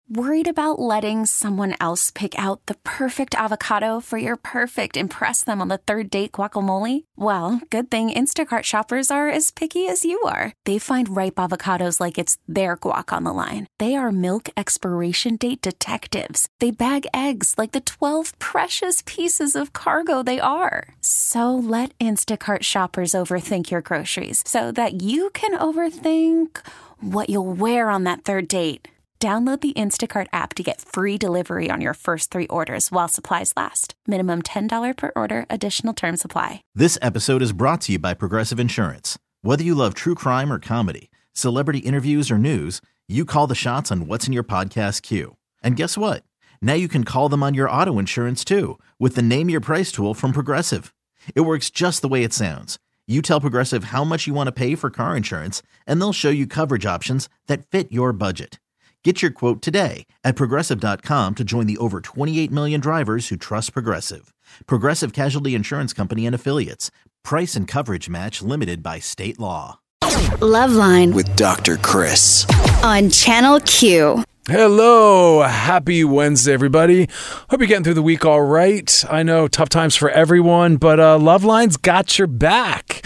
Worried about letting someone else pick out the perfect avocado for your perfect impress them on the third date guacamole? Well, good thing Instacart shoppers are as picky as you are. They find ripe avocados like it's their guac on the line. They are milk expiration date detectives. They bag eggs like the 12 precious pieces of cargo they are. So let Instacart shoppers overthink your groceries so that you can overthink what you'll wear on that third date. Download the Instacart app to get free delivery on your first 3 orders while supplies last. Minimum $10 per order. Additional terms apply. This episode is brought to you by Progressive Insurance. Whether you love true crime or comedy, celebrity interviews or news, you call the shots on what's in your podcast queue. And guess what? Now you can call them on your auto insurance too with the Name Your Price tool from Progressive. It works just the way it sounds. You tell Progressive how much you want to pay for car insurance, and they'll show you coverage options that fit your budget. Get your quote today at Progressive.com to join the over 28 million drivers who trust Progressive. Progressive Casualty Insurance Company and Affiliates. Price and coverage match limited by state law. Loveline with Dr. Chris on Channel Q. Hello. Happy Wednesday, everybody. Hope you're getting through the week all right. I know tough times for everyone, but Loveline's got your back.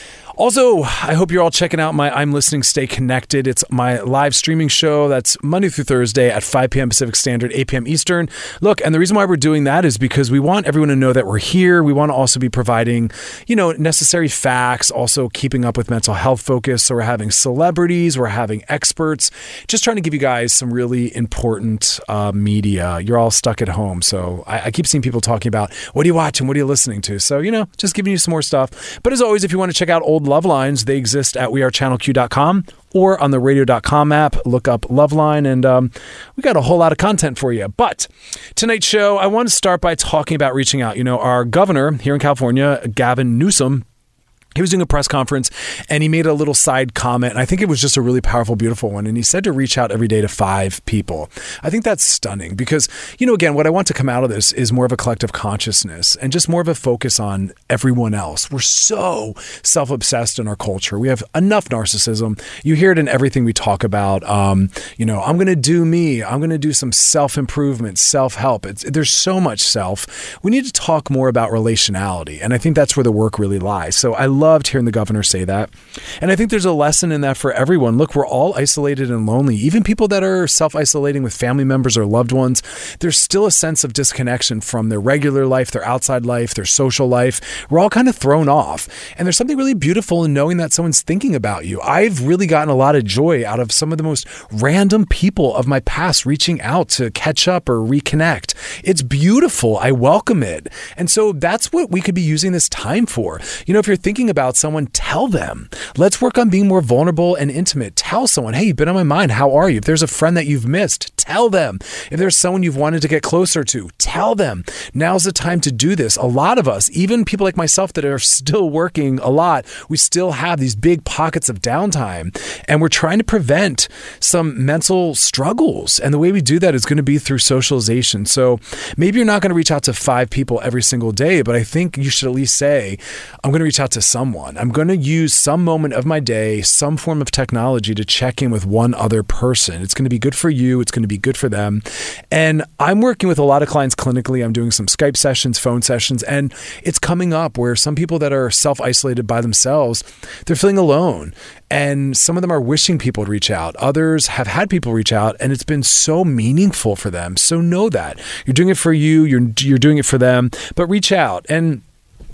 Also, I hope you're all checking out my I'm Listening, Stay Connected. It's my live streaming show that's Monday through Thursday at 5 p.m. Pacific Standard, 8 p.m. Eastern. Look, and the reason why we're doing that is because we want everyone to know that we're here. We want to also be providing, necessary facts, also keeping up with mental health focus. So we're having celebrities, we're having experts, just trying to give you guys some really important media. You're all stuck at home. So I keep seeing people talking about, what are you watching? What are you listening to? So, just giving you some more stuff. But as always, if you want to check out old Lovelines, they exist at wearechannelq.com or on the radio.com app. Look up Loveline, and we got a whole lot of content for you. But tonight's show, I want to start by talking about reaching out. Our governor here in California, Gavin Newsom, he was doing a press conference and he made a little side comment. And I think it was just a really powerful, beautiful one. And he said to reach out every day to 5 people. I think that's stunning because, again, what I want to come out of this is more of a collective consciousness and just more of a focus on everyone else. We're so self-obsessed in our culture. We have enough narcissism. You hear it in everything we talk about. I'm going to do me. I'm going to do some self-improvement, self-help. There's so much self. We need to talk more about relationality. And I think that's where the work really lies. So I loved hearing the governor say that. And I think there's a lesson in that for everyone. Look, we're all isolated and lonely. Even people that are self-isolating with family members or loved ones, there's still a sense of disconnection from their regular life, their outside life, their social life. We're all kind of thrown off. And there's something really beautiful in knowing that someone's thinking about you. I've really gotten a lot of joy out of some of the most random people of my past reaching out to catch up or reconnect. It's beautiful. I welcome it. And so that's what we could be using this time for. If you're thinking about someone, tell them. Let's work on being more vulnerable and intimate. Tell someone, hey, you've been on my mind. How are you? If there's a friend that you've missed, tell them. If there's someone you've wanted to get closer to, tell them. Now's the time to do this. A lot of us, even people like myself that are still working a lot, we still have these big pockets of downtime, and we're trying to prevent some mental struggles. And the way we do that is going to be through socialization. So maybe you're not going to reach out to 5 people every single day, but I think you should at least say, I'm going to reach out to someone. I'm going to use some moment of my day, some form of technology to check in with one other person. It's going to be good for you. It's going to be good for them. And I'm working with a lot of clients clinically. I'm doing some Skype sessions, phone sessions, and it's coming up where some people that are self-isolated by themselves, they're feeling alone. And some of them are wishing people would reach out. Others have had people reach out, and it's been so meaningful for them. So know that. You're doing it for you. You're doing it for them, but reach out. And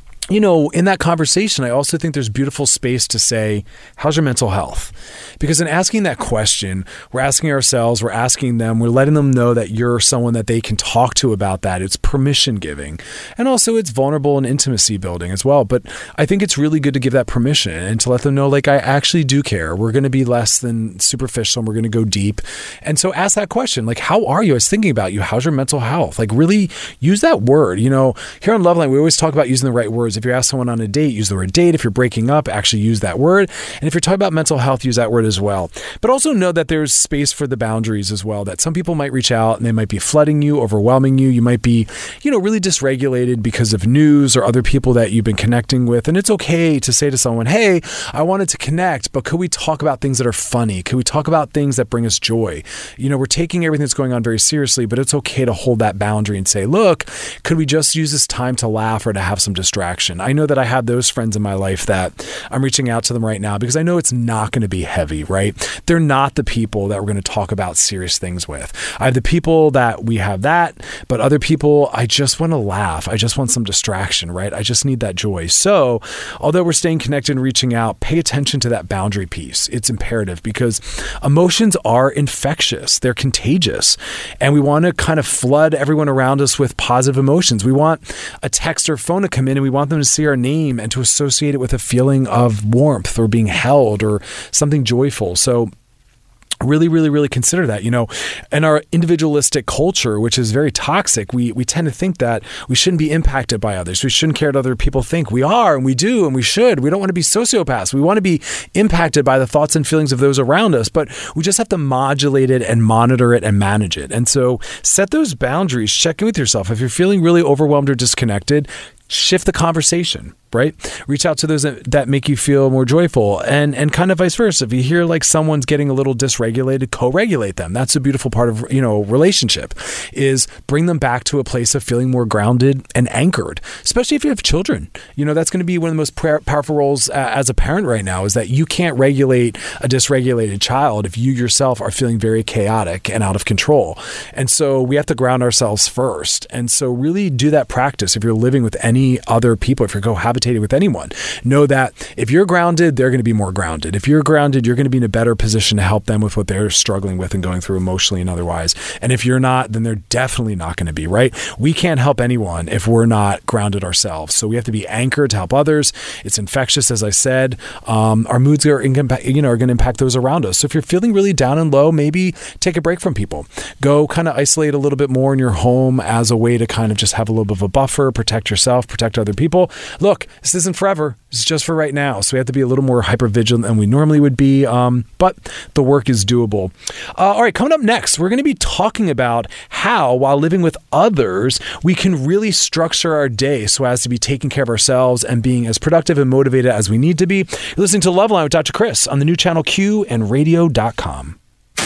in that conversation, I also think there's beautiful space to say, how's your mental health? Because in asking that question, we're asking ourselves, we're asking them, we're letting them know that you're someone that they can talk to about that. It's permission giving. And also it's vulnerable and intimacy building as well. But I think it's really good to give that permission and to let them know, I actually do care. We're going to be less than superficial and we're going to go deep. And so ask that question, how are you? I was thinking about you. How's your mental health? Really use that word. Here on Loveline, we always talk about using the right words. If you ask someone on a date, use the word date. If you're breaking up, actually use that word. And if you're talking about mental health, use that word as well. But also know that there's space for the boundaries as well, that some people might reach out and they might be flooding you, overwhelming you. You might be, really dysregulated because of news or other people that you've been connecting with. And it's okay to say to someone, hey, I wanted to connect, but could we talk about things that are funny? Could we talk about things that bring us joy? We're taking everything that's going on very seriously, but it's okay to hold that boundary and say, look, could we just use this time to laugh or to have some distraction? I know that I have those friends in my life that I'm reaching out to them right now because I know it's not going to be heavy, right? They're not the people that we're going to talk about serious things with. I have the people that we have that, but other people, I just want to laugh. I just want some distraction, right? I just need that joy. So although we're staying connected and reaching out, pay attention to that boundary piece. It's imperative because emotions are infectious. They're contagious. And we want to kind of flood everyone around us with positive emotions. We want a text or phone to come in and we want them to see our name and to associate it with a feeling of warmth or being held or something joyful. So really, really, really consider that. In our individualistic culture, which is very toxic, we tend to think that we shouldn't be impacted by others. We shouldn't care what other people think. We are, and we do, and we should. We don't want to be sociopaths. We want to be impacted by the thoughts and feelings of those around us, but we just have to modulate it and monitor it and manage it. And so set those boundaries. Check in with yourself. If you're feeling really overwhelmed or disconnected, shift the conversation, right? Reach out to those that make you feel more joyful and kind of vice versa. If you hear like someone's getting a little dysregulated, co-regulate them. That's a beautiful part of, relationship is bring them back to a place of feeling more grounded and anchored, especially if you have children. That's going to be one of the most powerful roles as a parent right now is that you can't regulate a dysregulated child if you yourself are feeling very chaotic and out of control. And so we have to ground ourselves first. And so really do that practice. If you're living with any other people, if you're cohabitating with anyone, know that if you're grounded, they're going to be more grounded. If you're grounded, you're going to be in a better position to help them with what they're struggling with and going through emotionally and otherwise. And if you're not, then they're definitely not going to be, right? We can't help anyone if we're not grounded ourselves. So we have to be anchored to help others. It's infectious, as I said. Our moods are going to impact those around us. So if you're feeling really down and low, maybe take a break from people. Go kind of isolate a little bit more in your home as a way to kind of just have a little bit of a buffer, protect yourself, protect other people. Look, this isn't forever. It's just for right now. So we have to be a little more hyper vigilant than we normally would be. But the work is doable. All right, coming up next, we're going to be talking about how, while living with others, we can really structure our day so as to be taking care of ourselves and being as productive and motivated as we need to be. You're listening to Loveline with Dr. Chris on the new channel Q and radio.com.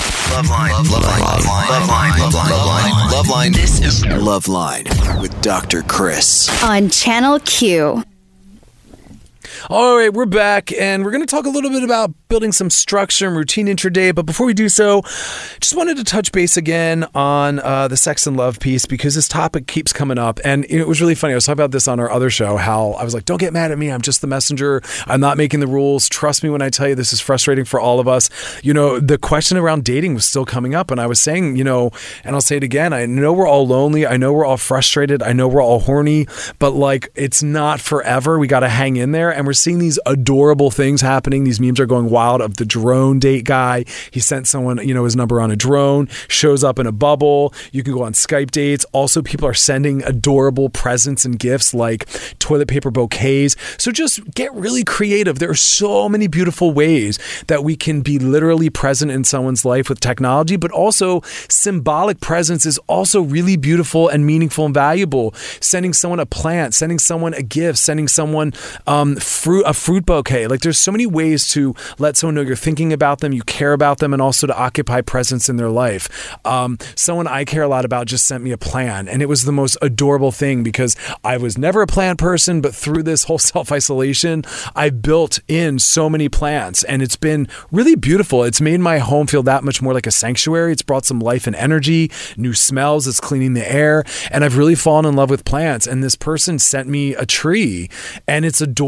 Loveline. This is Loveline with Dr. Chris on Channel Q. All right, we're back, and we're going to talk a little bit about building some structure and routine intraday. But before we do so, just wanted to touch base again on the sex and love piece because this topic keeps coming up. And it was really funny. I was talking about this on our other show, how I was like, don't get mad at me. I'm just the messenger. I'm not making the rules. Trust me when I tell you this is frustrating for all of us. The question around dating was still coming up. And I was saying, and I'll say it again, I know we're all lonely. I know we're all frustrated. I know we're all horny. But it's not forever. We got to hang in there. And we're seeing these adorable things happening. These memes are going wild of the drone date guy. He sent someone, his number on a drone, shows up in a bubble. You can go on Skype dates. Also, people are sending adorable presents and gifts like toilet paper bouquets. So just get really creative. There are so many beautiful ways that we can be literally present in someone's life with technology, but also symbolic presence is also really beautiful and meaningful and valuable. Sending someone a plant, sending someone a gift, sending someone a fruit bouquet. There's so many ways to let someone know you're thinking about them, you care about them, and also to occupy presence in their life. Someone I care a lot about just sent me a plant, and it was the most adorable thing because I was never a plant person, but through this whole self-isolation, I built in so many plants, and it's been really beautiful. It's made my home feel that much more like a sanctuary. It's brought some life and energy, new smells, it's cleaning the air, and I've really fallen in love with plants. And this person sent me a tree, and it's adorable.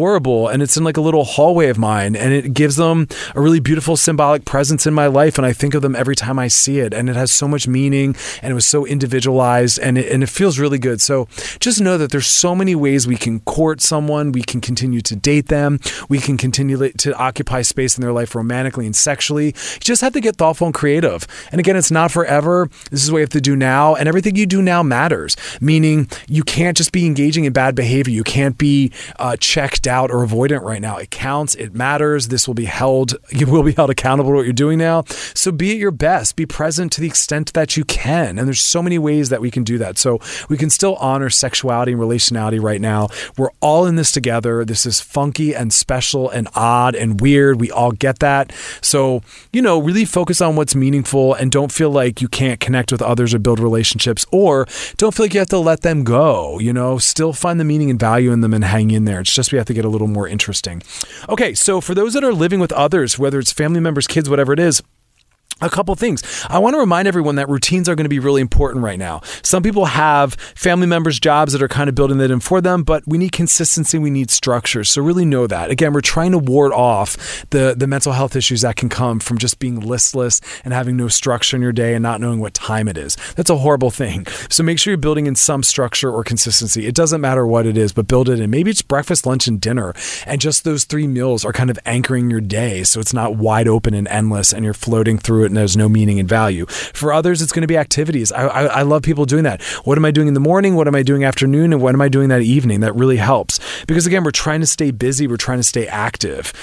people, and it's in like a little hallway of mine, and it gives them a really beautiful symbolic presence in my life, and I think of them every time I see it, and it has so much meaning, and it was so individualized, and it feels really good. So just know that there's so many ways we can court someone, we can continue to date them, we can continue to occupy space in their life romantically and sexually. You just have to get thoughtful and creative. And again, it's not forever. This is what you have to do now, and everything you do now matters, meaning you can't just be engaging in bad behavior. You can't be checked out or avoidant right now. It counts. It matters. You will be held accountable to what you're doing now. So be at your best. Be present to the extent that you can. And there's so many ways that we can do that. So we can still honor sexuality and relationality right now. We're all in this together. This is funky and special and odd and weird. We all get that. So, really focus on what's meaningful, and don't feel like you can't connect with others or build relationships, or don't feel like you have to let them go. Still find the meaning and value in them and hang in there. It's just we have to get a little more interesting. Okay, so for those that are living with others, whether it's family members, kids, whatever it is, a couple things. I want to remind everyone that routines are going to be really important right now. Some people have family members' jobs that are kind of building that in for them, but we need consistency, we need structure. So really know that. Again, we're trying to ward off the mental health issues that can come from just being listless and having no structure in your day and not knowing what time it is. That's a horrible thing. So make sure you're building in some structure or consistency. It doesn't matter what it is, but build it in. Maybe it's breakfast, lunch, and dinner, and just those 3 meals are kind of anchoring your day, so it's not wide open and endless and you're floating through it and there's no meaning and value. For others, it's going to be activities. I love people doing that. What am I doing in the morning? What am I doing afternoon? And what am I doing that evening? That really helps. Because again, we're trying to stay busy. We're trying to stay active.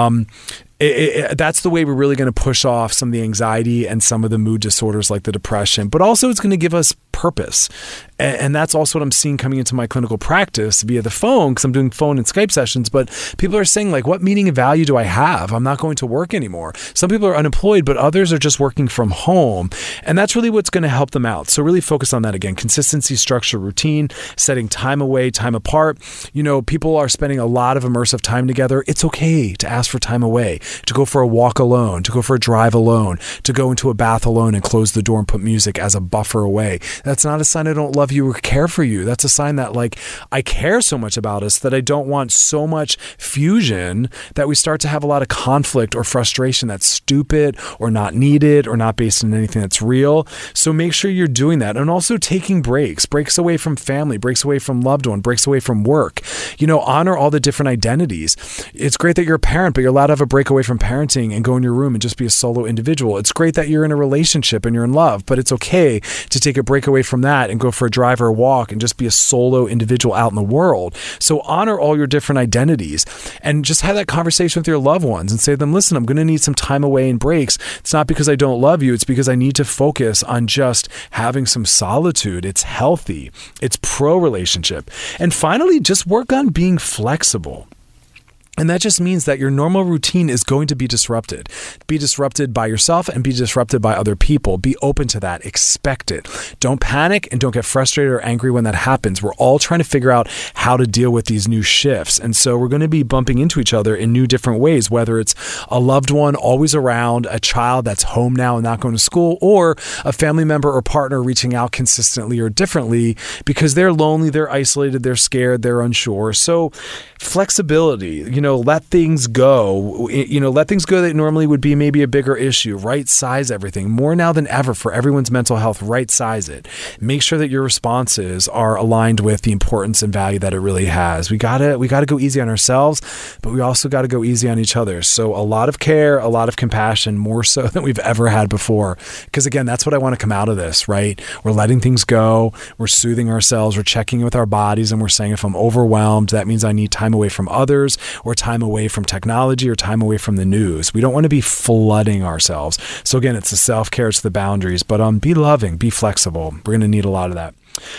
That's the way we're really going to push off some of the anxiety and some of the mood disorders like the depression. But also it's going to give us purpose. And that's also what I'm seeing coming into my clinical practice via the phone, because I'm doing phone and Skype sessions. But people are saying, like, what meaning and value do I have? I'm not going to work anymore. Some people are unemployed, but others are just working from home. And that's really what's going to help them out. So really focus on that again. Consistency, structure, routine, setting time away, time apart. People are spending a lot of immersive time together. It's okay to ask for time away, to go for a walk alone, to go for a drive alone, to go into a bath alone and close the door and put music as a buffer away. That's not a sign I don't love you or care for you. That's a sign that, like, I care so much about us that I don't want so much fusion that we start to have a lot of conflict or frustration that's stupid or not needed or not based on anything that's real. So make sure you're doing that. And also taking breaks away from family, breaks away from loved one, breaks away from work. Honor all the different identities. It's great that you're a parent, but you're allowed to have a break away from parenting and go in your room and just be a solo individual. It's great that you're in a relationship and you're in love, but it's okay to take a break away from that and go for a drive or a walk and just be a solo individual out in the world. So honor all your different identities and just have that conversation with your loved ones and say to them, listen, I'm going to need some time away and breaks. It's not because I don't love you. It's because I need to focus on just having some solitude. It's healthy. It's pro-relationship. And finally, just work on being flexible. And that just means that your normal routine is going to be disrupted. Be disrupted by yourself and be disrupted by other people. Be open to that. Expect it. Don't panic and don't get frustrated or angry when that happens. We're all trying to figure out how to deal with these new shifts. And so we're going to be bumping into each other in new different ways, whether it's a loved one always around, a child that's home now and not going to school, or a family member or partner reaching out consistently or differently because they're lonely, they're isolated, they're scared, they're unsure. So flexibility, let things go, let things go that normally would be maybe a bigger issue. Right size everything more now than ever for everyone's mental health. Right size it. Make sure that your responses are aligned with the importance and value that it really has. We gotta go easy on ourselves, but we also got to go easy on each other. So a lot of care, a lot of compassion, more so than we've ever had before. Because again, that's what I want to come out of this, right? We're letting things go. We're soothing ourselves. We're checking in with our bodies, and we're saying, if I'm overwhelmed, that means I need time away from others, or time away from technology, or time away from the news. We don't want to be flooding ourselves. So again, it's the self-care, it's the boundaries, but be loving, be flexible. We're going to need a lot of that.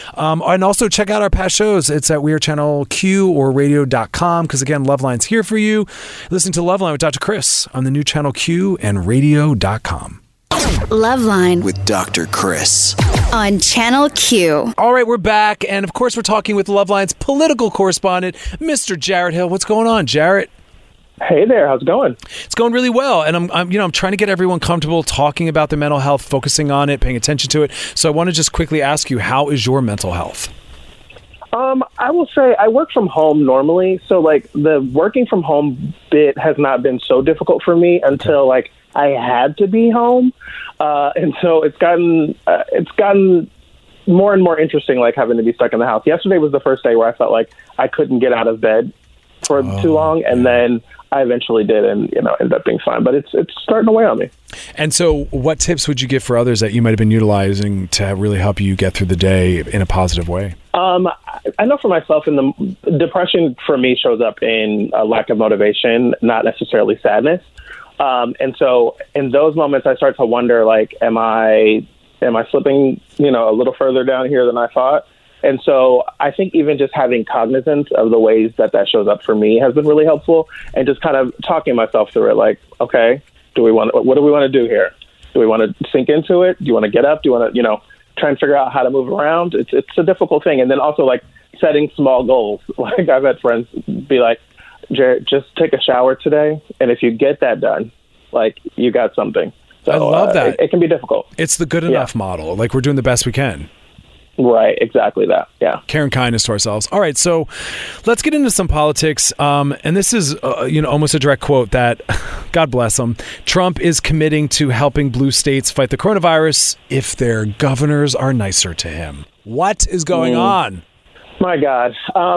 And also check out our past shows. It's at We Are Channel Q or radio.com, because again, Loveline's here for you. Listen to Loveline with Dr. Chris on the new Channel Q and radio.com. Loveline with Dr. Chris on Channel Q. All right, we're back. And of course, we're talking with Loveline's political correspondent, Mr. Jarrett Hill. What's going on, Jarrett? Hey there, how's it going? It's going really well, and I'm trying to get everyone comfortable talking about their mental health, focusing on it, paying attention to it. So I want to just quickly ask you, how is your mental health? I will say I work from home normally, so like the working from home bit has not been so difficult for me until like I had to be home, and so it's gotten more and more interesting, like having to be stuck in the house. Yesterday was the first day where I felt like I couldn't get out of bed for too long, and then I eventually did, and ended up being fine. But it's starting to weigh on me. And so, what tips would you give for others that you might have been utilizing to really help you get through the day in a positive way? I know for myself, the depression for me shows up in a lack of motivation, not necessarily sadness. And so, in those moments, I start to wonder, like, am I slipping, a little further down here than I thought? And so I think even just having cognizance of the ways that shows up for me has been really helpful, and just kind of talking myself through it, like, okay, what do we want to do here? Do we want to sink into it? Do you want to get up? Do you want to, try and figure out how to move around? It's a difficult thing. And then also like setting small goals. Like I've had friends be like, Jared, just take a shower today. And if you get that done, like you got something. So, I love that. It can be difficult. It's the good enough model. Like we're doing the best we can. Right, exactly that. Yeah. Care and kindness to ourselves. All right, so let's get into some politics. And this is, almost a direct quote that, God bless him, Trump is committing to helping blue states fight the coronavirus if their governors are nicer to him. What is going on? My God.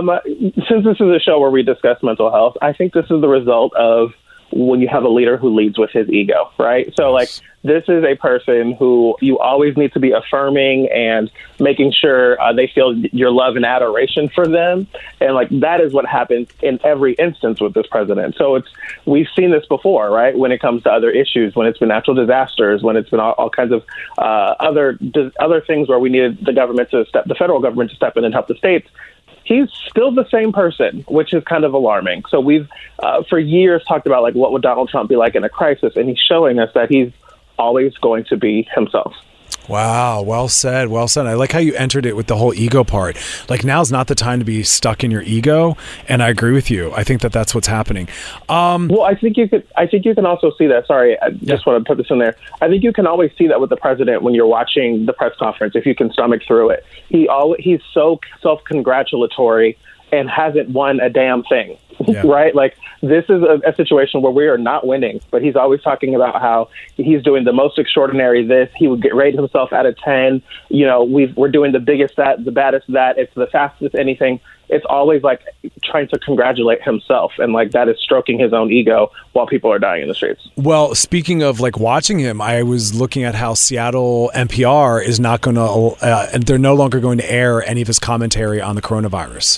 Since this is a show where we discuss mental health, I think this is the result of when you have a leader who leads with his ego, right? So like this is a person who you always need to be affirming and making sure they feel your love and adoration for them. And like that is what happens in every instance with this president. So we've seen this before, right? When it comes to other issues, when it's been natural disasters, when it's been all kinds of other things where we needed the federal government to step in and help the states. He's still the same person, which is kind of alarming. So we've, for years, talked about like what would Donald Trump be like in a crisis, and he's showing us that he's always going to be himself. Wow, well said, well said. I like how you entered it with the whole ego part. Like now's not the time to be stuck in your ego, and I agree with you. I think that's what's happening. Well, I think you can also see that. Sorry, I just want to put this in there. I think you can always see that with the president when you're watching the press conference, if you can stomach through it. He's so self-congratulatory and hasn't won a damn thing, right? Like this is a situation where we are not winning, but he's always talking about how he's doing the most extraordinary this. He would rate himself out of 10. We're doing the biggest that, the baddest that. It's the fastest anything. It's always like trying to congratulate himself, and like that is stroking his own ego while people are dying in the streets. Well, speaking of like watching him, I was looking at how Seattle NPR is not going to, and they're no longer going to air any of his commentary on the coronavirus.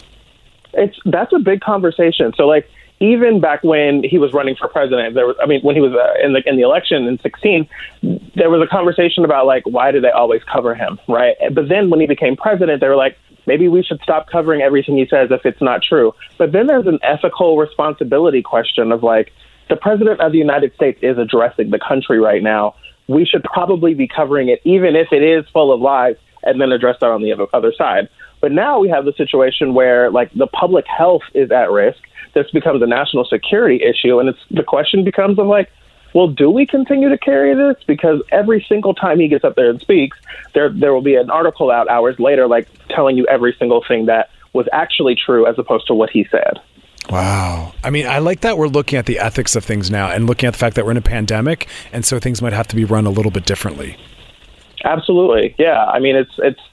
That's a big conversation. So like even back when he was running for president, when he was in the election in 2016, there was a conversation about like why do they always cover him, right? But then when he became president, they were like, maybe we should stop covering everything he says if it's not true. But then there's an ethical responsibility question of like the president of the United States is addressing the country right now. We should probably be covering it, even if it is full of lies, and then address that on the other side. But now we have the situation where like the public health is at risk. This becomes a national security issue. And the question becomes of like, well, do we continue to carry this? Because every single time he gets up there and speaks, there will be an article out hours later, like telling you every single thing that was actually true as opposed to what he said. Wow. I mean, I like that we're looking at the ethics of things now and looking at the fact that we're in a pandemic. And so things might have to be run a little bit differently. Absolutely. Yeah. I mean,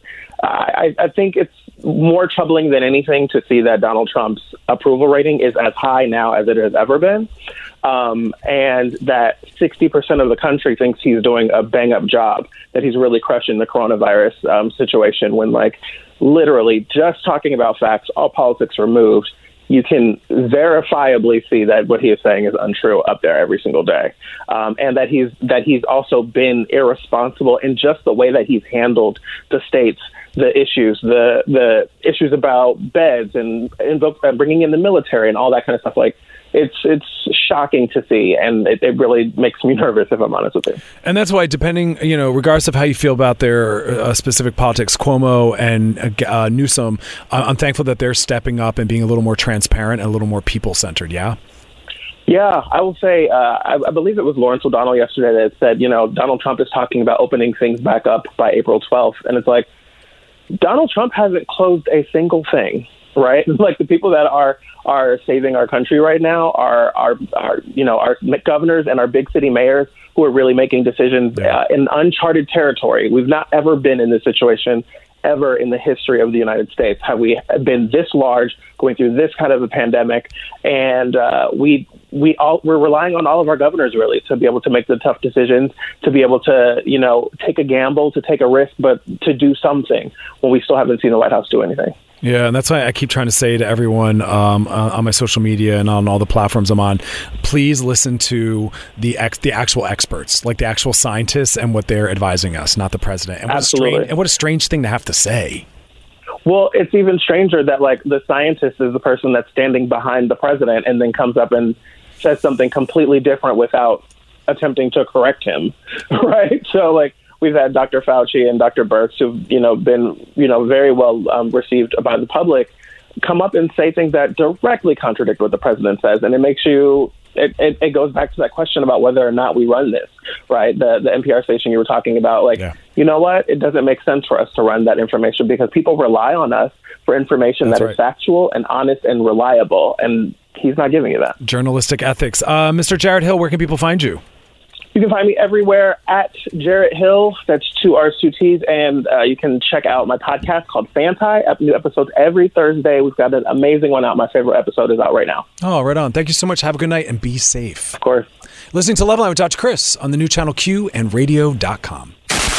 I think it's more troubling than anything to see that Donald Trump's approval rating is as high now as it has ever been. And that 60% of the country thinks he's doing a bang-up job, that he's really crushing the coronavirus situation when, like, literally just talking about facts, all politics removed, you can verifiably see that what he is saying is untrue up there every single day. And that he's also been irresponsible in just the way that he's handled the states, the issues about beds and bringing in the military and all that kind of stuff. Like, it's shocking to see, and it really makes me nervous, if I'm honest with you. And that's why, depending, regardless of how you feel about their specific politics, Cuomo and Newsom, I'm thankful that they're stepping up and being a little more transparent and a little more people-centered, yeah? Yeah, I will say, I believe it was Lawrence O'Donnell yesterday that said, Donald Trump is talking about opening things back up by April 12th. And it's like, Donald Trump hasn't closed a single thing, right? Like the people that are saving our country right now are our governors and our big city mayors who are really making decisions in uncharted territory. We've not ever been in this situation ever in the history of the United States. Have we been this large, going through this kind of a pandemic? And we're relying on all of our governors really to be able to make the tough decisions, to be able to, take a gamble, to take a risk, but to do something when we still haven't seen the White House do anything. Yeah, and that's why I keep trying to say to everyone on my social media and on all the platforms I'm on, please listen to the actual experts, like the actual scientists and what they're advising us, not the president. And Absolutely. What a strange thing to have to say. Well, it's even stranger that like the scientist is the person that's standing behind the president and then comes up and says something completely different without attempting to correct him, right? So like, we've had Dr. Fauci and Dr. Birx, who've been very well received by the public, come up and say things that directly contradict what the president says, and it makes you. It goes back to that question about whether or not we run this, right? The NPR station you were talking about, you know what? It doesn't make sense for us to run that information because people rely on us for information that is factual and honest and reliable, and he's not giving you that. Journalistic ethics. Mr. Jarrett Hill, where can people find you? You can find me everywhere at Jarrett Hill. That's 2 R's, 2 T's. And you can check out my podcast called Fanti. New episodes every Thursday. We've got an amazing one out. My favorite episode is out right now. Oh, right on. Thank you so much. Have a good night and be safe. Of course. Listening to Loveline with Dr. Chris on the new channel Q and radio.com.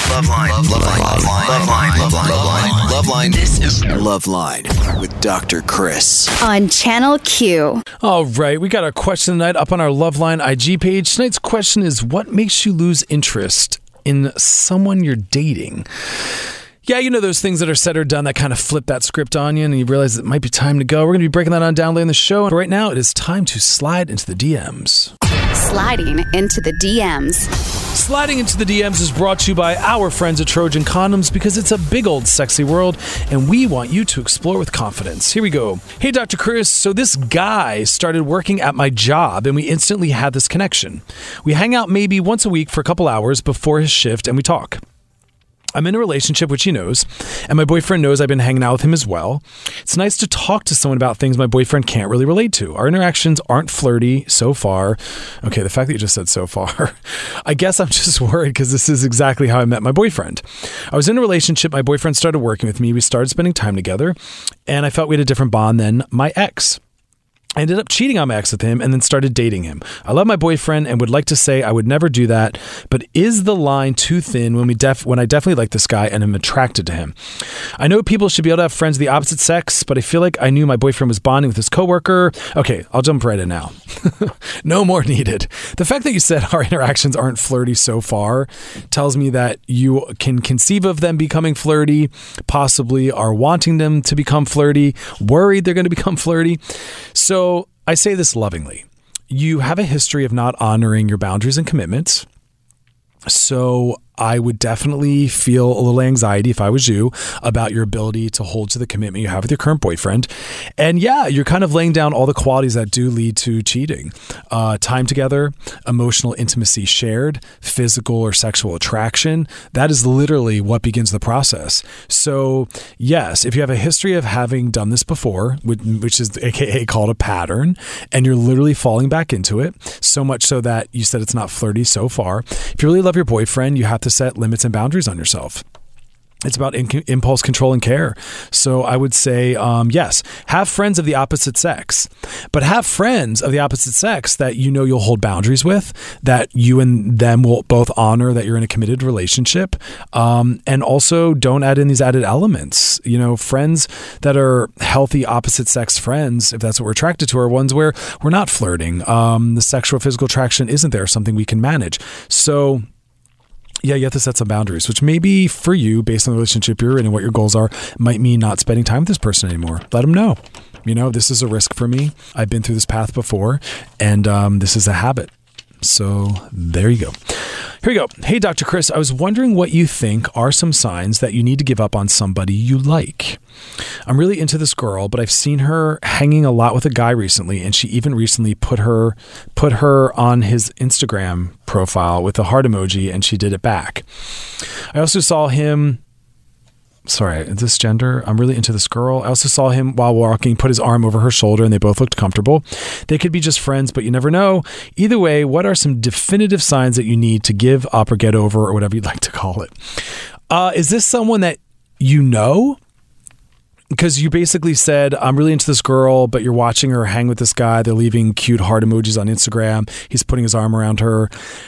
Loveline. This is Loveline with Dr. Chris on Channel Q. All right, we got a question tonight up on our Loveline IG page. Tonight's question is, what makes you lose interest in someone you're dating? Yeah, those things that are said or done that kind of flip that script on you and you realize it might be time to go. We're going to be breaking that on down later in the show. But right now, it is time to slide into the DMs. Sliding into the DMs. Sliding into the DMs is brought to you by our friends at Trojan Condoms because it's a big old sexy world and we want you to explore with confidence. Here we go. Hey, Dr. Chris. So this guy started working at my job and we instantly had this connection. We hang out maybe once a week for a couple hours before his shift and we talk. I'm in a relationship, which he knows, and my boyfriend knows I've been hanging out with him as well. It's nice to talk to someone about things my boyfriend can't really relate to. Our interactions aren't flirty so far. Okay, the fact that you just said so far. I guess I'm just worried because this is exactly how I met my boyfriend. I was in a relationship. My boyfriend started working with me. We started spending time together, and I felt we had a different bond than my ex. I ended up cheating on my ex with him and then started dating him. I love my boyfriend and would like to say I would never do that, but is the line too thin when I definitely like this guy and am attracted to him? I know people should be able to have friends of the opposite sex, but I feel like I knew my boyfriend was bonding with his coworker. Okay, I'll jump right in now. No more needed. The fact that you said our interactions aren't flirty so far tells me that you can conceive of them becoming flirty, possibly are wanting them to become flirty, worried they're going to become flirty. So I say this lovingly. You have a history of not honoring your boundaries and commitments. So I would definitely feel a little anxiety if I was you about your ability to hold to the commitment you have with your current boyfriend. And yeah, you're kind of laying down all the qualities that do lead to cheating. Time together, emotional intimacy shared, physical or sexual attraction. That is literally what begins the process. So yes, if you have a history of having done this before, which is AKA called a pattern, and you're literally falling back into it, so much so that you said it's not flirty so far. If you really love your boyfriend, you have to set limits and boundaries on yourself. It's about impulse control and care. So I would say, yes, have friends of the opposite sex, but have friends of the opposite sex that you know you'll hold boundaries with, that you and them will both honor that you're in a committed relationship. And also don't add in these added elements. Friends that are healthy opposite sex friends, if that's what we're attracted to, are ones where we're not flirting. The sexual physical attraction isn't there, something we can manage. So yeah, you have to set some boundaries, which maybe for you, based on the relationship you're in and what your goals are, might mean not spending time with this person anymore. Let them know, this is a risk for me. I've been through this path before, and this is a habit. So there you go. Here we go. Hey, Dr. Chris, I was wondering what you think are some signs that you need to give up on somebody you like. I'm really into this girl, but I've seen her hanging a lot with a guy recently, and she even recently put her on his Instagram profile with a heart emoji, and she did it back. I also saw him sorry, this gender, I'm really into this girl. I also saw him while walking, put his arm over her shoulder, and they both looked comfortable. They could be just friends, but you never know. Either way, what are some definitive signs that you need to give up or get over, or whatever you'd like to call it? Is this someone that you know? Because you basically said, I'm really into this girl, but you're watching her hang with this guy. They're leaving cute heart emojis on Instagram. He's putting his arm around her.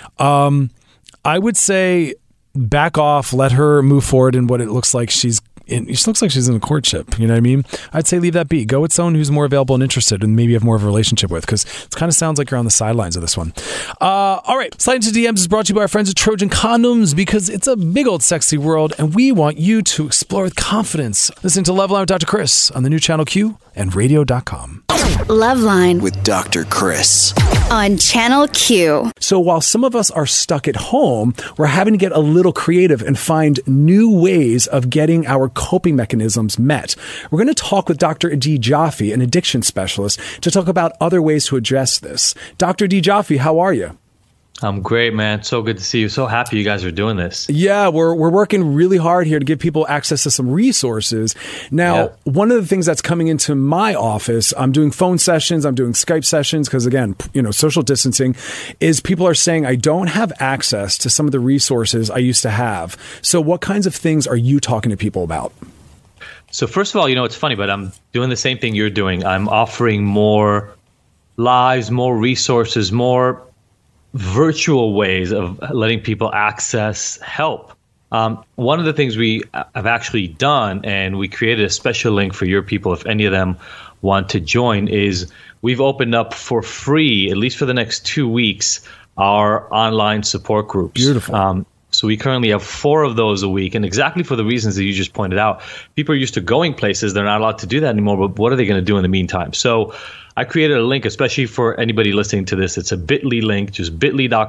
I would say back off, let her move forward in what it looks like she looks like she's in a courtship. You know what I mean? I'd say leave that be. Go with someone who's more available and interested and maybe have more of a relationship with, because it kind of sounds like you're on the sidelines of this one. All right. Slide into DMs is brought to you by our friends at Trojan Condoms, because it's a big old sexy world and we want you to explore with confidence. Listen to Loveline with Dr. Chris on the new Channel Q and radio.com. Loveline with Dr. Chris on Channel Q. So while some of us are stuck at home, we're having to get a little creative and find new ways of getting our coping mechanisms met. We're going to talk with Dr. Adi Jaffe, an addiction specialist, to talk about other ways to address this. Dr. Adi Jaffe, how are you? I'm great, man. So good to see you. So happy you guys are doing this. Yeah, we're working really hard here to give people access to some resources. Now, One of the things that's coming into my office, I'm doing phone sessions, I'm doing Skype sessions, because again, social distancing, is people are saying I don't have access to some of the resources I used to have. So what kinds of things are you talking to people about? So first of all, it's funny, but I'm doing the same thing you're doing. I'm offering more lives, more resources, more virtual ways of letting people access help. One of the things we have actually done, and we created a special link for your people if any of them want to join, is we've opened up for free, at least for the next 2 weeks, our online support groups. Beautiful. So we currently have 4 of those a week, and exactly for the reasons that you just pointed out. People are used to going places. They're not allowed to do that anymore, but what are they going to do in the meantime? So I created a link, especially for anybody listening to this. It's a bit.ly link, just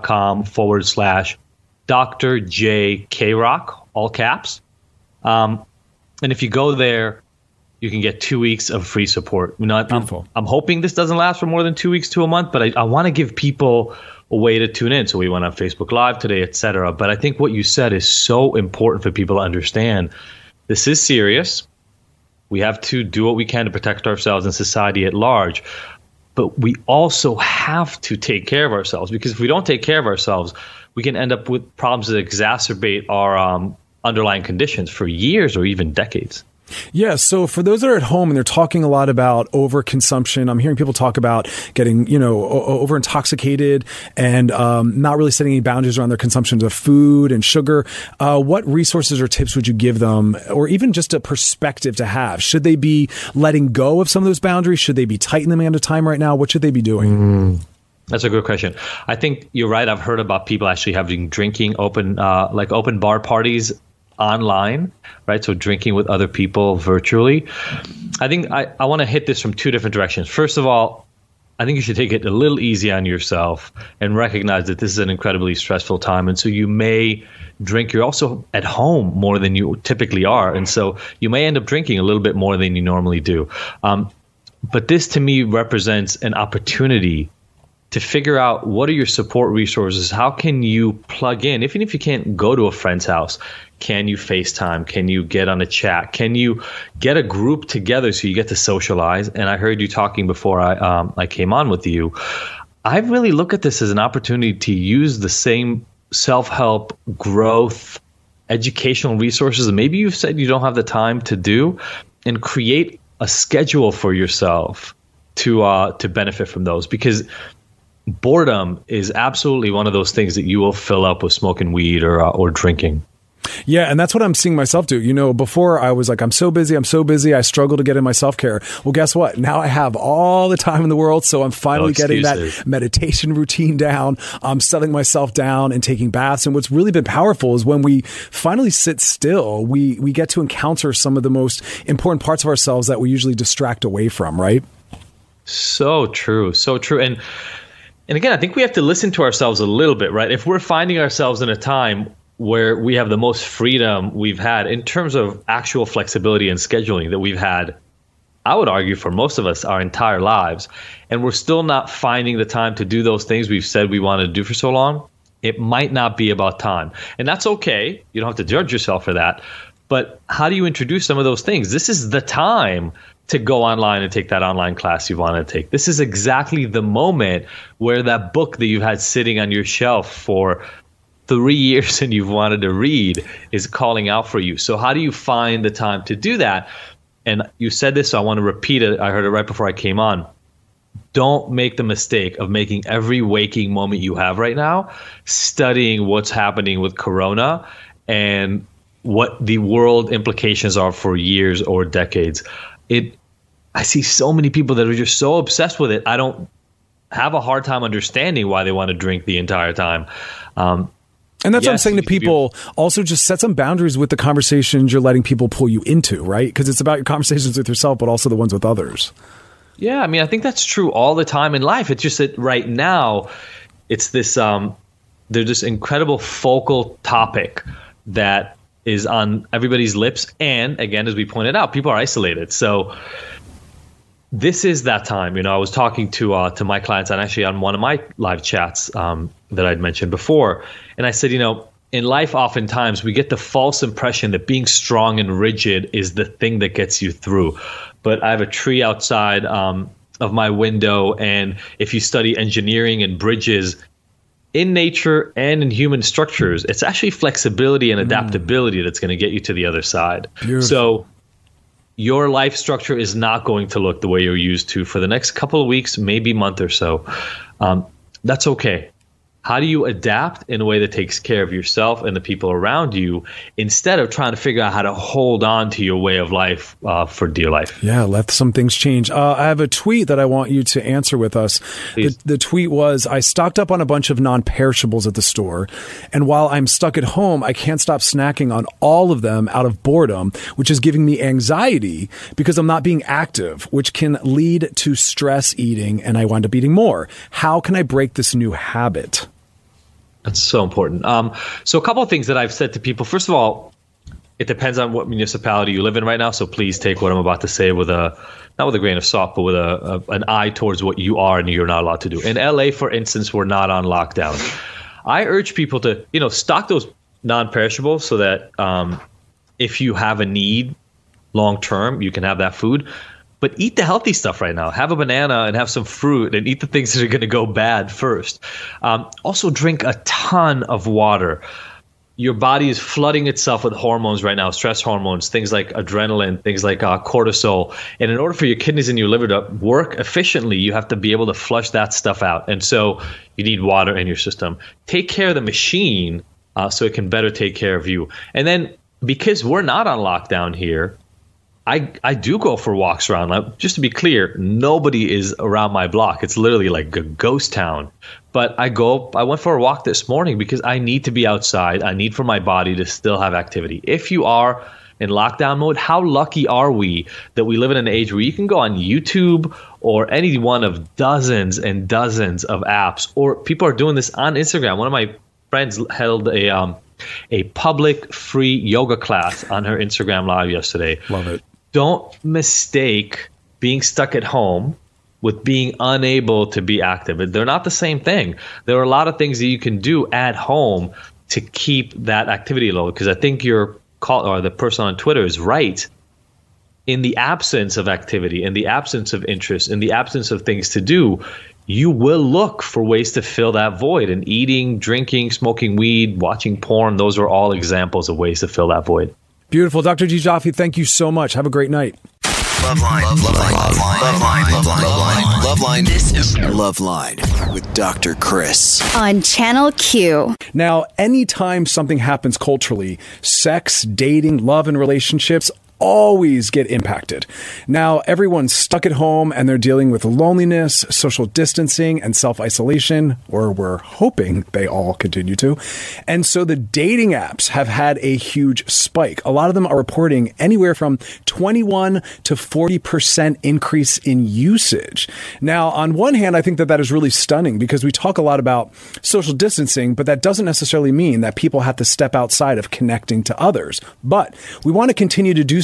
bit.ly.com/Dr. J. K-Rock, all caps. And if you go there, you can get 2 weeks of free support. I'm hoping this doesn't last for more than 2 weeks to a month, but I want to give people a way to tune in. So we went on Facebook Live today, etc. But I think what you said is so important for people to understand. This is serious. We have to do what we can to protect ourselves and society at large. But we also have to take care of ourselves, because if we don't take care of ourselves, we can end up with problems that exacerbate our underlying conditions for years or even decades. Yeah. So for those that are at home and they're talking a lot about overconsumption, I'm hearing people talk about getting, over intoxicated and not really setting any boundaries around their consumptions of food and sugar. What resources or tips would you give them, or even just a perspective to have? Should they be letting go of some of those boundaries? Should they be tightening them at a time right now? What should they be doing? That's a good question. I think you're right. I've heard about people actually having drinking open bar parties online, right? So drinking with other people virtually. I think I want to hit this from 2 different directions. First of all, I think you should take it a little easy on yourself and recognize that this is an incredibly stressful time. And so you may drink. You're also at home more than you typically are. And so you may end up drinking a little bit more than you normally do. But this to me represents an opportunity to figure out what are your support resources. How can you plug in? Even if you can't go to a friend's house, can you FaceTime? Can you get on a chat? Can you get a group together so you get to socialize? And I heard you talking before I came on with you. I really look at this as an opportunity to use the same self-help, growth, educational resources that maybe you've said you don't have the time to do, and create a schedule for yourself to benefit from those. Because boredom is absolutely one of those things that you will fill up with smoking weed or drinking. Yeah, and that's what I'm seeing myself do. Before I was like, I'm so busy. I struggle to get in my self-care. Well, guess what? Now I have all the time in the world, so I'm finally getting that meditation routine down. I'm settling myself down and taking baths. And what's really been powerful is when we finally sit still, we get to encounter some of the most important parts of ourselves that we usually distract away from, right? So true. So true. And again, I think we have to listen to ourselves a little bit, right? If we're finding ourselves in a time where we have the most freedom we've had in terms of actual flexibility and scheduling that we've had, I would argue for most of us our entire lives, and we're still not finding the time to do those things we've said we want to do for so long, it might not be about time. And that's okay. You don't have to judge yourself for that. But how do you introduce some of those things? This is the time to go online and take that online class you want to take. This is exactly the moment where that book that you've had sitting on your shelf for 3 years and you've wanted to read is calling out for you. So how do you find the time to do that? And you said this, so I want to repeat it. I heard it right before I came on. Don't make the mistake of making every waking moment you have right now studying what's happening with Corona and what the world implications are for years or decades. I see so many people that are just so obsessed with it. I don't have a hard time understanding why they want to drink the entire time. And that's what I'm saying to people. Also, just set some boundaries with the conversations you're letting people pull you into, right? Because it's about your conversations with yourself, but also the ones with others. Yeah, I mean, I think that's true all the time in life. It's just that right now, it's this there's this incredible focal topic that is on everybody's lips. And again, as we pointed out, people are isolated. So this is that time. You know, I was talking to my clients and actually on one of my live chats that I'd mentioned before. And I said, you know, in life, oftentimes we get the false impression that being strong and rigid is the thing that gets you through. But I have a tree outside of my window. And if you study engineering and bridges, in nature and in human structures, it's actually flexibility and adaptability that's going to get you to the other side. Beautiful. So your life structure is not going to look the way you're used to for the next couple of weeks, maybe month or so. That's okay. How do you adapt in a way that takes care of yourself and the people around you instead of trying to figure out how to hold on to your way of life for dear life? Yeah, let some things change. I have a tweet that I want you to answer with us. The tweet was, I stocked up on a bunch of non-perishables at the store, and while I'm stuck at home, I can't stop snacking on all of them out of boredom, which is giving me anxiety because I'm not being active, which can lead to stress eating, and I wind up eating more. How can I break this new habit? That's so important. So a couple of things that I've said to people. First of all, it depends on what municipality you live in right now. So please take what I'm about to say with not with a grain of salt, but with an eye towards what you are and you're not allowed to do. In LA, for instance, we're not on lockdown. I urge people to, stock those non-perishables so that if you have a need long term, you can have that food. But eat the healthy stuff right now. Have a banana and have some fruit and eat the things that are going to go bad first. Also drink a ton of water. Your body is flooding itself with hormones right now, stress hormones, things like adrenaline, things like cortisol. And in order for your kidneys and your liver to work efficiently, you have to be able to flush that stuff out. And so you need water in your system. Take care of the machine so it can better take care of you. And then because we're not on lockdown here, I do go for walks around. Just to be clear, nobody is around my block. It's literally like a ghost town. But I went for a walk this morning because I need to be outside. I need for my body to still have activity. If you are in lockdown mode, how lucky are we that we live in an age where you can go on YouTube or any one of dozens and dozens of apps, or people are doing this on Instagram. One of my friends held a public free yoga class on her Instagram Live yesterday. Love it. Don't mistake being stuck at home with being unable to be active. They're not the same thing. There are a lot of things that you can do at home to keep that activity low. Because I think the person on Twitter is right. In the absence of activity, in the absence of interest, in the absence of things to do, you will look for ways to fill that void. And eating, drinking, smoking weed, watching porn, those are all examples of ways to fill that void. Beautiful. Dr. G. Joffe, thank you so much. Have a great night. Loveline. Loveline. This is Loveline with Dr. Chris. On Channel Q. Now, anytime something happens culturally, sex, dating, love, and relationships always get impacted. Now, everyone's stuck at home and they're dealing with loneliness, social distancing, and self-isolation, or we're hoping they all continue to. And so the dating apps have had a huge spike. A lot of them are reporting anywhere from 21 to 40% increase in usage. Now, on one hand, I think that is really stunning because we talk a lot about social distancing, but that doesn't necessarily mean that people have to step outside of connecting to others. But we want to continue to do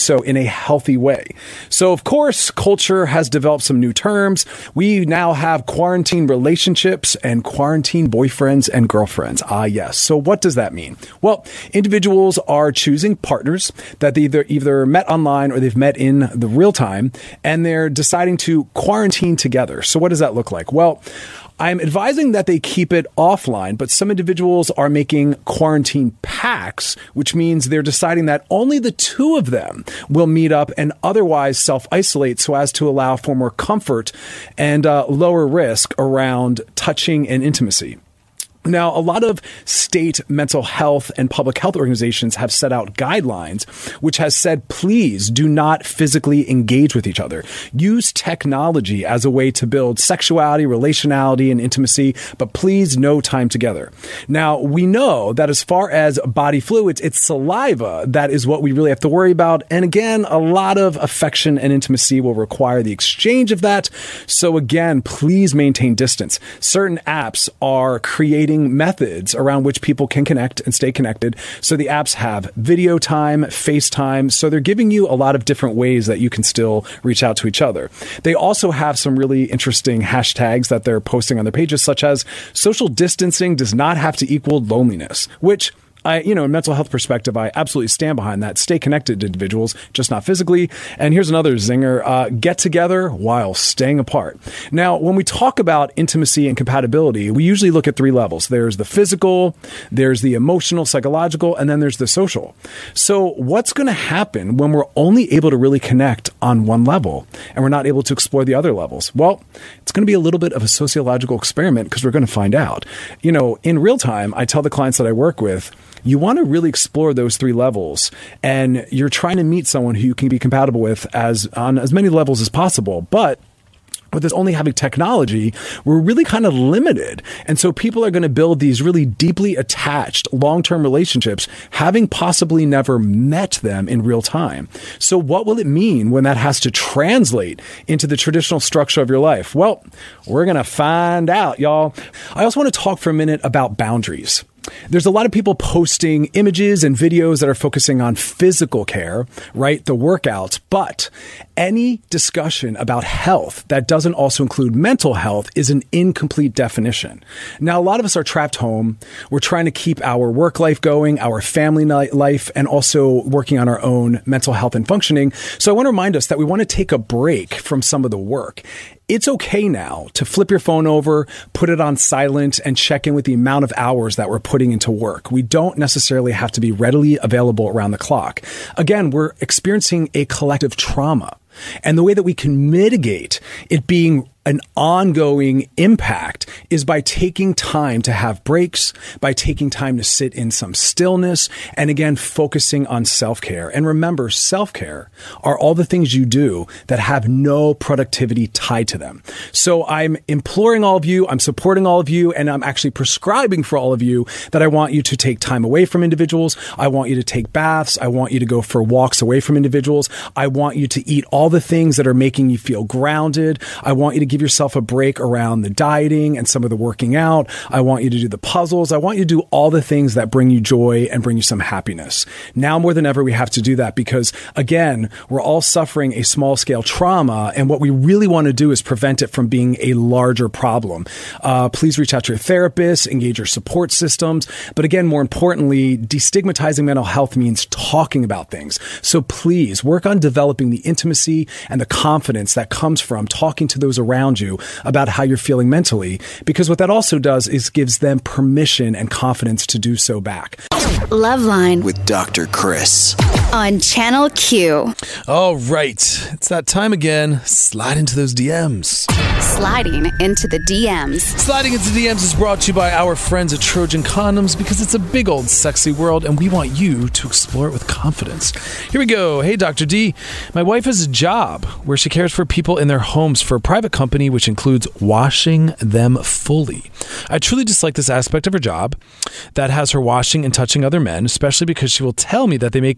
so in a healthy way. So, of course, culture has developed some new terms. We now have quarantine relationships and quarantine boyfriends and girlfriends. Ah, yes. So what does that mean? Well, individuals are choosing partners that they either met online or they've met in the real time, and they're deciding to quarantine together. So what does that look like? Well, I'm advising that they keep it offline, but some individuals are making quarantine pacts, which means they're deciding that only the two of them will meet up and otherwise self-isolate so as to allow for more comfort and lower risk around touching and intimacy. Now, a lot of state mental health and public health organizations have set out guidelines, which has said, please do not physically engage with each other. Use technology as a way to build sexuality, relationality, and intimacy, but please no time together. Now, we know that as far as body fluids, it's saliva that is what we really have to worry about. And again, a lot of affection and intimacy will require the exchange of that. So again, please maintain distance. Certain apps are creating methods around which people can connect and stay connected. So the apps have video time, FaceTime. So they're giving you a lot of different ways that you can still reach out to each other. They also have some really interesting hashtags that they're posting on their pages, such as social distancing does not have to equal loneliness, which in mental health perspective, I absolutely stand behind that. Stay connected to individuals, just not physically. And here's another zinger, get together while staying apart. Now, when we talk about intimacy and compatibility, we usually look at three levels. There's the physical, there's the emotional, psychological, and then there's the social. So what's going to happen when we're only able to really connect on one level and we're not able to explore the other levels? Well, it's going to be a little bit of a sociological experiment because we're going to find out. In real time, I tell the clients that I work with, you want to really explore those three levels, and you're trying to meet someone who you can be compatible with on as many levels as possible. But with us only having technology, we're really kind of limited. And so people are going to build these really deeply attached long-term relationships, having possibly never met them in real time. So what will it mean when that has to translate into the traditional structure of your life? Well, we're going to find out, y'all. I also want to talk for a minute about boundaries. There's a lot of people posting images and videos that are focusing on physical care, right? The workouts. But any discussion about health that doesn't also include mental health is an incomplete definition. Now, a lot of us are trapped home. We're trying to keep our work life going, our family life, and also working on our own mental health and functioning. So I want to remind us that we want to take a break from some of the work. It's okay now to flip your phone over, put it on silent, and check in with the amount of hours that we're putting into work. We don't necessarily have to be readily available around the clock. Again, we're experiencing a collective trauma. And the way that we can mitigate it being an ongoing impact is by taking time to have breaks, by taking time to sit in some stillness, and again, focusing on self-care. And remember, self-care are all the things you do that have no productivity tied to them. So I'm imploring all of you, I'm supporting all of you, and I'm actually prescribing for all of you that I want you to take time away from individuals. I want you to take baths. I want you to go for walks away from individuals. I want you to eat all the things that are making you feel grounded. I want you to give yourself a break around the dieting and some of the working out. I want you to do the puzzles. I want you to do all the things that bring you joy and bring you some happiness. Now more than ever, we have to do that because, again, we're all suffering a small scale trauma. And what we really want to do is prevent it from being a larger problem. Please reach out to your therapist, engage your support systems. But again, more importantly, destigmatizing mental health means talking about things. So please work on developing the intimacy and the confidence that comes from talking to those around you about how you're feeling mentally, because what that also does is gives them permission and confidence to do so back. Loveline with Dr. Chris on Channel Q. All right. It's that time again. Slide into those DMs. Sliding into the DMs. Sliding into DMs is brought to you by our friends at Trojan Condoms because it's a big old sexy world and we want you to explore it with confidence. Here we go. Hey, Dr. D. My wife has a job where she cares for people in their homes for a private company, which includes washing them fully. I truly dislike this aspect of her job that has her washing and touching other men, especially because she will tell me that they make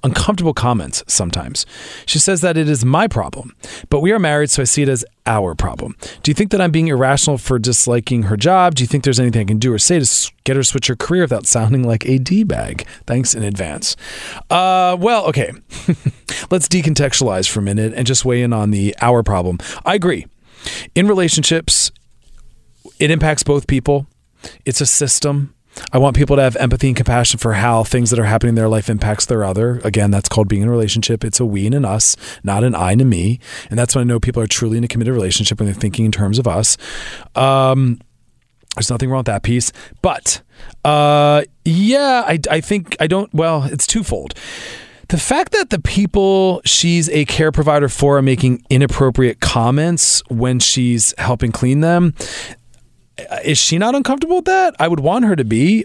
uncomfortable comments sometimes. She says that it is my problem, but we are married, so I see it as our problem. Do you think that I'm being irrational for disliking her job? Do you think there's anything I can do or say to get her to switch her career without sounding like a D-bag? Thanks in advance. Well, okay. Let's decontextualize for a minute and just weigh in on the our problem. I agree. In relationships, it impacts both people. It's a system. I want people to have empathy and compassion for how things that are happening in their life impacts their other. Again, that's called being in a relationship. It's a we and an us, not an I and a me. And that's when I know people are truly in a committed relationship when they're thinking in terms of us. There's nothing wrong with that piece. But I think it's twofold. The fact that the people she's a care provider for are making inappropriate comments when she's helping clean them, is she not uncomfortable with that? I would want her to be.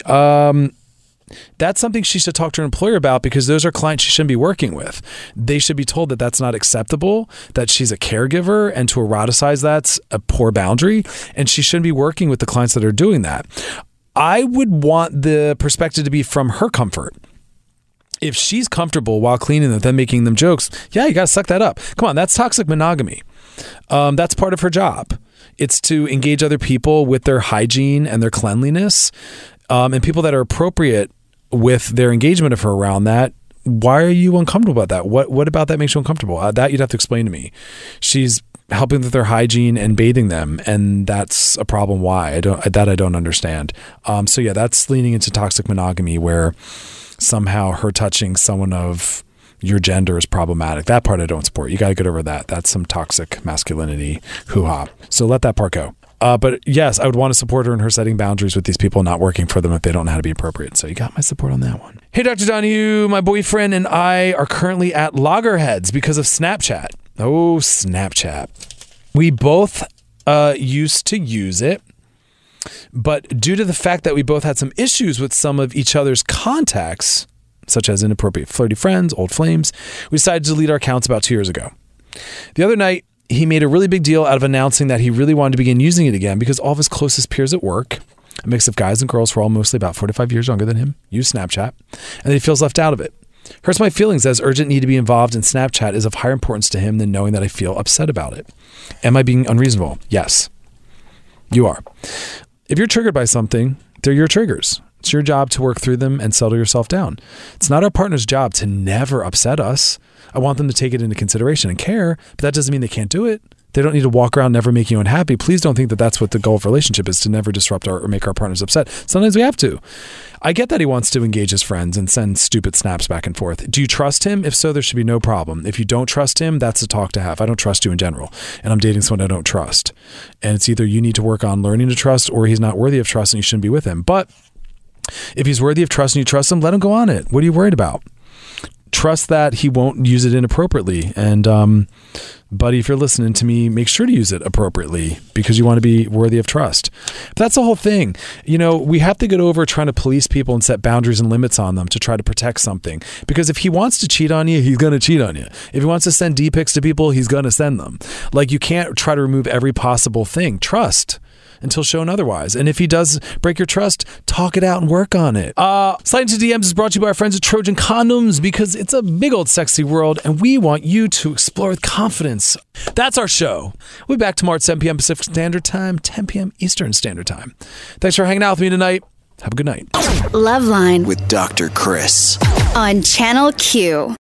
That's something she should talk to her employer about, because those are clients she shouldn't be working with. They should be told that that's not acceptable, that she's a caregiver, and to eroticize that's a poor boundary, and she shouldn't be working with the clients that are doing that. I would want the perspective to be from her comfort. If she's comfortable while cleaning them, then making them jokes, yeah, you got to suck that up. Come on, that's toxic monogamy. That's part of her job. It's to engage other people with their hygiene and their cleanliness, and people that are appropriate with their engagement of her around that. Why are you uncomfortable about that? What about that makes you uncomfortable? That you'd have to explain to me. She's helping with their hygiene and bathing them, and that's a problem. Why? I don't understand. So yeah, that's leaning into toxic monogamy, where somehow her touching someone of your gender is problematic. That part I don't support. You got to get over that. That's some toxic masculinity hoo-ha. So let that part go. But yes, I would want to support her in her setting boundaries with these people, not working for them if they don't know how to be appropriate. So you got my support on that one. Hey, Dr. Donahue, my boyfriend and I are currently at loggerheads because of Snapchat. Oh, Snapchat. We both used to use it, but due to the fact that we both had some issues with some of each other's contacts, such as inappropriate flirty friends, old flames, we decided to delete our accounts about 2 years ago. The other night, he made a really big deal out of announcing that he really wanted to begin using it again because all of his closest peers at work, a mix of guys and girls who are all mostly about 4 to 5 years younger than him, use Snapchat, and that he feels left out of it. Hurts my feelings as urgent need to be involved in Snapchat is of higher importance to him than knowing that I feel upset about it. Am I being unreasonable? Yes, you are. If you're triggered by something, they're your triggers. It's your job to work through them and settle yourself down. It's not our partner's job to never upset us. I want them to take it into consideration and care, but that doesn't mean they can't do it. They don't need to walk around never making you unhappy. Please don't think that that's what the goal of a relationship is, to never disrupt or make our partners upset. Sometimes we have to. I get that he wants to engage his friends and send stupid snaps back and forth. Do you trust him? If so, there should be no problem. If you don't trust him, that's a talk to have. I don't trust you in general, and I'm dating someone I don't trust. And it's either you need to work on learning to trust, or he's not worthy of trust and you shouldn't be with him. But if he's worthy of trust and you trust him, let him go on it. What are you worried about? Trust that he won't use it inappropriately. And, buddy, if you're listening to me, make sure to use it appropriately because you want to be worthy of trust. But that's the whole thing. You know, we have to get over trying to police people and set boundaries and limits on them to try to protect something. Because if he wants to cheat on you, he's going to cheat on you. If he wants to send D-pics to people, he's going to send them. Like, you can't try to remove every possible thing. Trust until shown otherwise. And if he does break your trust, talk it out and work on it. Sliding to DMs is brought to you by our friends at Trojan Condoms, because it's a big old sexy world and we want you to explore with confidence. That's our show. We'll be back tomorrow at 7 p.m. Pacific Standard Time, 10 p.m. Eastern Standard Time. Thanks for hanging out with me tonight. Have a good night. Loveline with Dr. Chris on Channel Q.